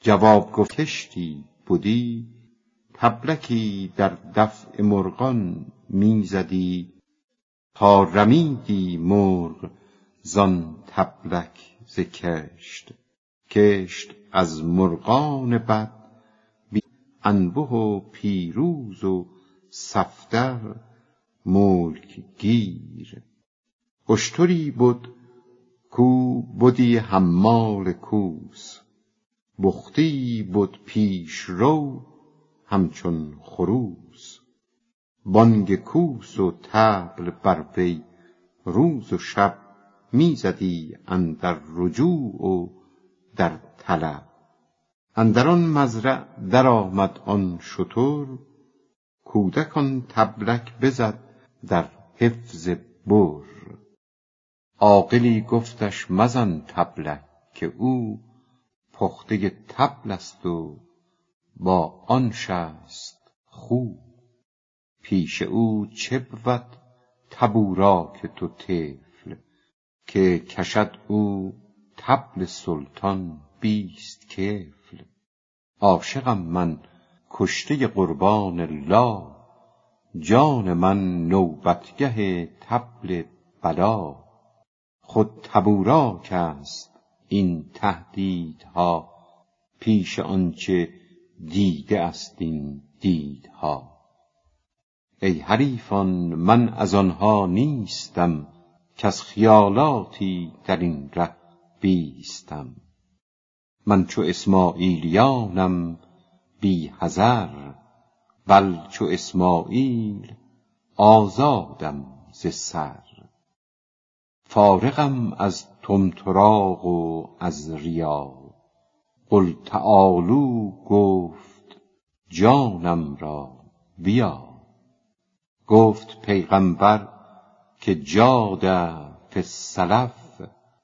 جواب گفت کشتی بودی، طبلکی در دفع مرغان می زدی، تا رمیدی مرغ زان طبلک ز کشت. کشت از مرغان بد بی انبه و پیروز و صفدر ملک گیر. اشتری بود کو بودی حمال کوس، بختی بود پیش رو همچون خروس. بانگ کوس و طبل بر وی روز و شب، می زدی اندر رجوع و در طلب. اندر آن مزرع در آمد آن شتر، کودک آن طبلک بزد در حفظ بر. عاقلی گفتش مزن طبلک، که او پخته طبل است و با آن شست خو. پیش او چه بود طبوراک تو طفل، که کشد او طبل سلطان 20 کفل. عاشقم من کشته قربان الله، جان من نوبتگه طبل بلا. خود طبوراک است این تهدیدها، پیش آنچه دیده است این دیدها. ای حریفان من از آنها نیستم، کز خیالاتی در این ره بیستم. من چو اسماعیلیانم بی حذر، بل چو اسماعیل آزادم ز سر. فارغم از طمطراق و از ریا، قل تعالوا گفت جانم را بیا. گفت پیغمبر که جاد فی السلف،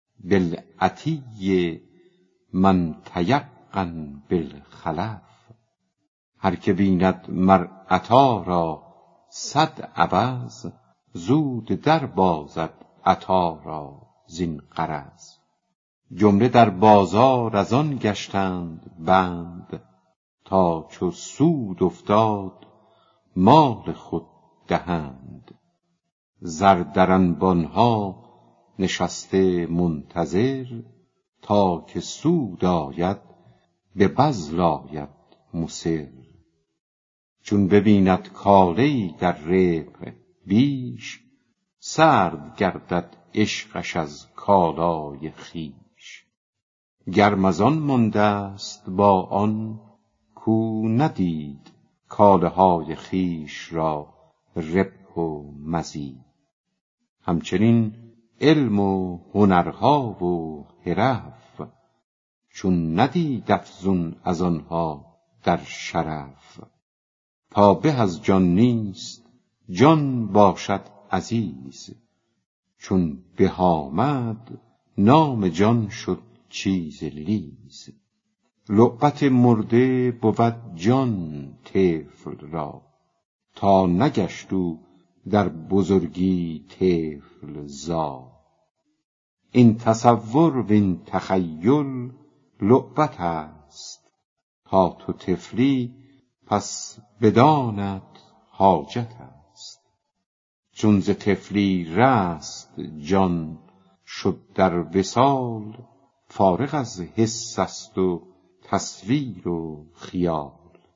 بالعطی من تیقن بالخلف. هر که بیند مر عطا را 100 عوض، زود در بازد عطا را زین غرض. جمله در بازار از آن گشتند بند، تا چو سود افتاد مال خود دهند. زر در انبانها نشسته منتظر، تا که سود آید به بذل آید مصر. چون ببیند کاله‌ای در ربح بیش، سرد گردد عشقش از کالای خویش. گرم از آن مانده است با آن کو ندید، کاله های خویش را ربح و مزید. همچنین علم و هنرها و حرف، چون ندید افزون از آنها در شرف. تا به از جان نیست جان باشد عزیز، چون به آمد نام جان شد چیز لیز. لعبت مرده بود جان طفل را، تا نگشت او در بزرگی طفل زا. این تصور و این تخیل لعبت است، تا تو طفلی پس بدانت حاجت است. چون ز طفلی رست جان شد در وصال، فارغ از حس است و تصویر و خیال.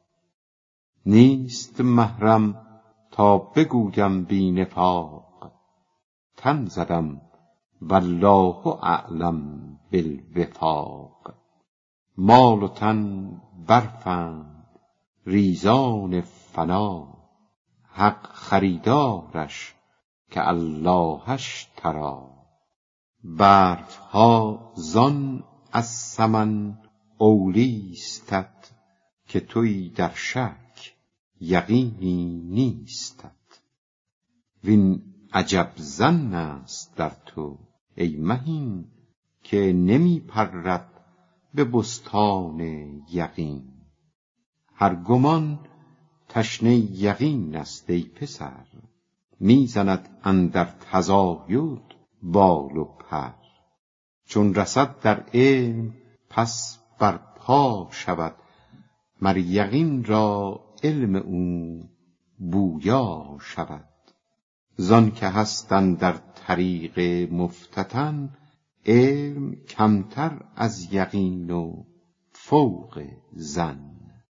نیست محرم تا بگویم بی نفاق، تن زدم والله اعلم بالوفاق. مال و تن برفند ریزان فنا، حق خریدارش که اللهش تری. برف ها زان از سمن اولیستت، که تویی در شک یقینی نیستت. وین عجب ظن است در تو ای مهین، که نمی پرد به بستان یقین. هر گمان تشنه یقین است ای پسر، می زند اندر تزاید بال و پر. چون رسد در علم پس بر ها شود، مر یقین را علم او بویا شود. زان که هستن در طریق مفتتن، علم کمتر از یقین و فوق ظن.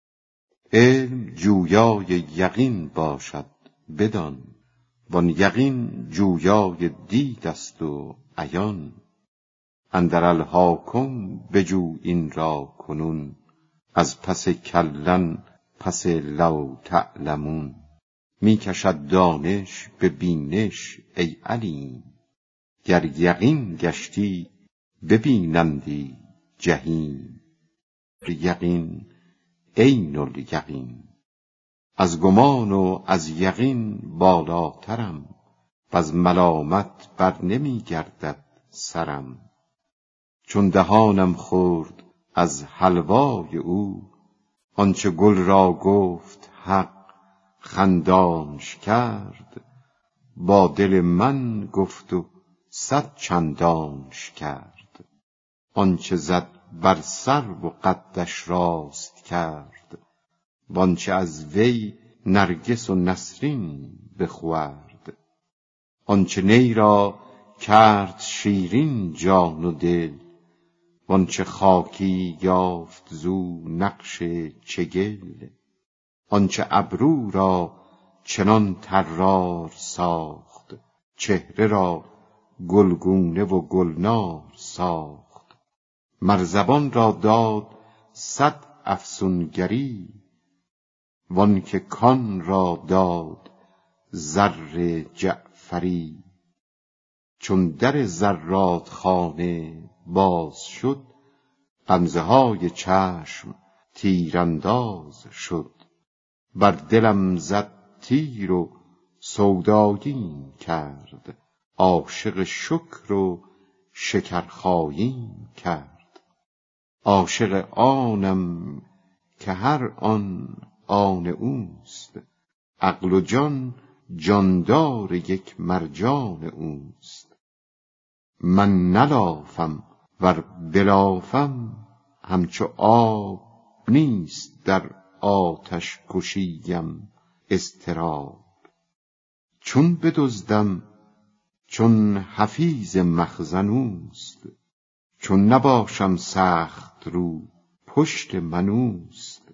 علم جویای یقین باشد بدان، وان یقین جویای دید است و عیان. اندر الحاکم بجو این را کنون، از پس کلن پس لو تعلمون. می کشد دانش به بینش ای علیم، گر یقین گشتی ببینندی جحیم. یقین عین الیقین، از گمان و از یقین بالاترم، وز ملامت بر نمی گردد سرم. چون دهانم خورد از حلوای او، آنچه گل را گفت حق خندانش کرد. با دل من گفت و 100 چندانش کرد. آنچه زد بر سرو و قدش راست کرد، وانچه از وی نرگس و نسرین بخورد. آنچه نی را کرد شیرین جان و دل، وانچه خاکی یافت زو نقش چگل. آنچه ابرو را چنان طرار ساخت، چهره را گلگونه و گلنار ساخت. مر زبان را داد 100 افسونگری، وانکه کان را داد زر جعفری. چون در زراد خانه باز شد، غمزه های چشم تیرانداز شد. بر دلم زد تیر و سوداییم کرد، عاشق شکر و شکرخاییم کرد. عاشق آنم که هر آن آن اوست، عقل و جان جاندار یک مرجان اوست. من نلافم ور بلافم، همچو آب نیست در آتش کشیم اضطراب. چون بدزدم چون حفیظ مخزن اوست، چون نباشم سخت رو پشت من اوست.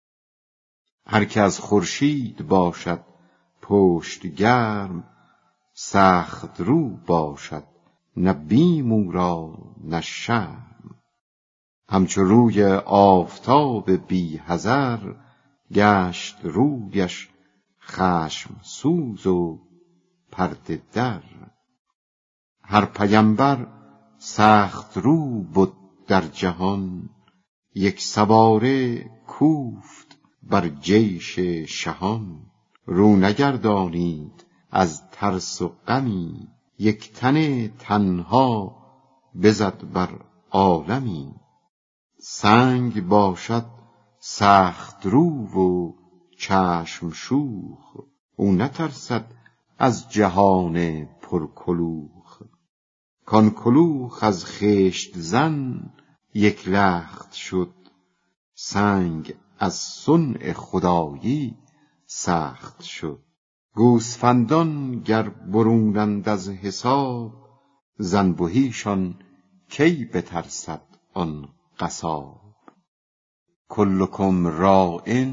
هر که از خورشید باشد پشت گرم، سخت رو باشد نه بیم او را نه شرم. همچو روی آفتاب بی حذر، گشت رویش خشم سوز و پرده در. هر پیمبر سخت رو بد در جهان، یک سواره کوفت بر جیش شهان. رو نگردانید از ترس و غمی، یک تن تنها بزد بر عالمی. سنگ باشد سخت رو و چشم شوخ، او نترسد از جهان پرکلوخ. کان کلوخ از خشت زن یک لخت شد، سنگ از صنع خدایی سخت شد. گوسفندان گر برونند از حساب، زنبهیشان کی بترسد آن قصاب. کلکم راع،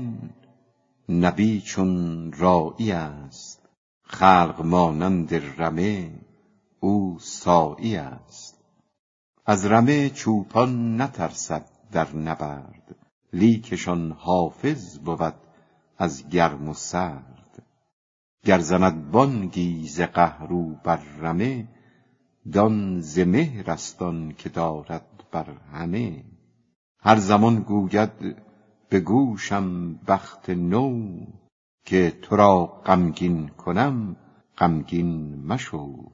نبی چون راعی است، خلق مانند رمه او ساعی است. از رمه چوپان نترسد در نبرد، لیکشان حافظ بود از گرم و سرد. گر زند بانگی ز قهر او بر رمه، دان ز مهر است آن که دارد بر همه. هر زمان گوید به گوشم بخت نو، که تو را غمگین کنم غمگین مشو.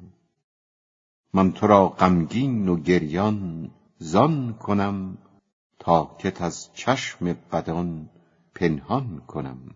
من تو را غمگین و گریان زان کنم، تا کت از چشم بدان پنهان کنم.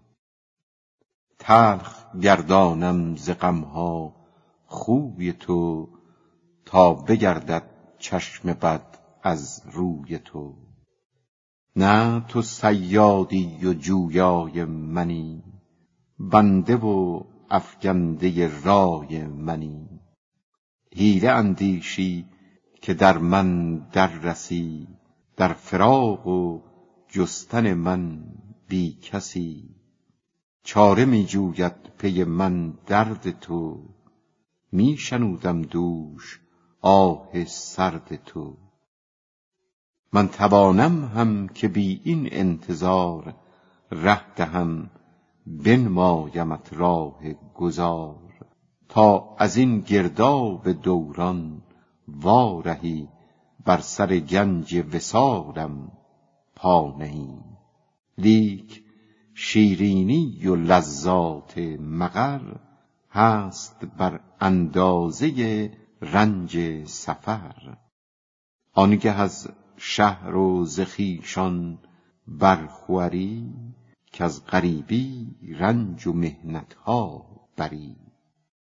تلخ گردانم ز غمها خوی تو، تا بگردد چشم بد از روی تو. نه تو صیادی و جویای منی، بنده و افگنده رای منی. حیله اندیشی که در من در رسی، در فراق و جستن من بی کسی. چاره می جوید پی من درد تو، می شنودم دوش آه سرد تو. من توانم هم که بی این انتظار، ره دهم بنمایمت راه گذار. تا از این گرداب دوران وارهی، بر سر گنج وصالم پا نهی. لیک شیرینی و لذات مقر، هست بر اندازه رنج سفر. آنگه از شهر و ز خویشان برخوری، کز غریبی رنج و محنتها بری.